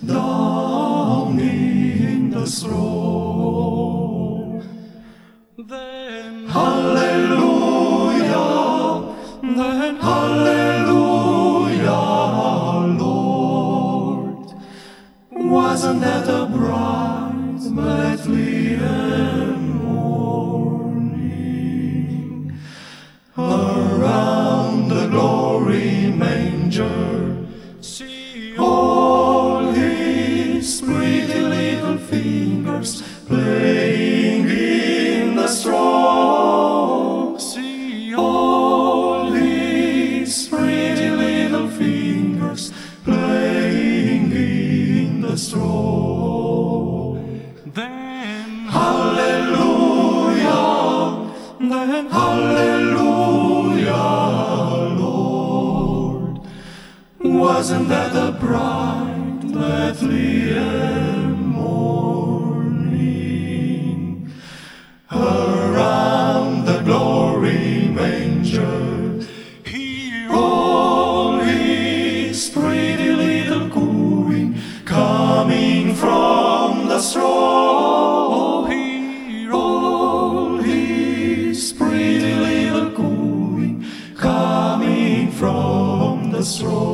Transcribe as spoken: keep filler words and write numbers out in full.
down in the straw. Then hallelujah, then hallelujah, Lord. Wasn't that a bright Bethlehem morning? Around the glory manger, see all his pretty little fingers playing in the straw. See all his pretty little fingers playing in the straw. Then hallelujah, then hallelujah, Lord. Wasn't that a bright Bethlehem morning? Around the glory manger, hear all his pretty little cooing coming from the straw. Hear all his pretty little cooing coming from the straw.